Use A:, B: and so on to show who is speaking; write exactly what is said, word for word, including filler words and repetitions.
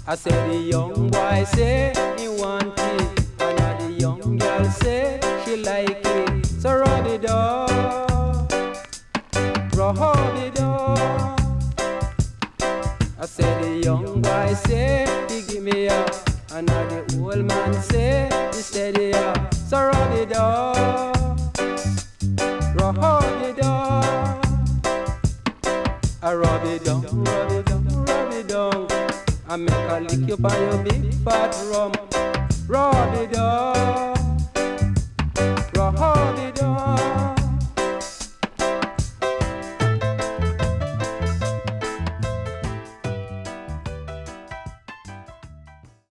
A: I said the young boy say he want it, and now the young girl say she like it. So rub it up, rub it up. I said the young boy say he give me up, and now the old man say he steady up. So rub it up, rub it up. I rub it down, rub it down, rub it down. I make a lick you by your big fat rum. Rub it up.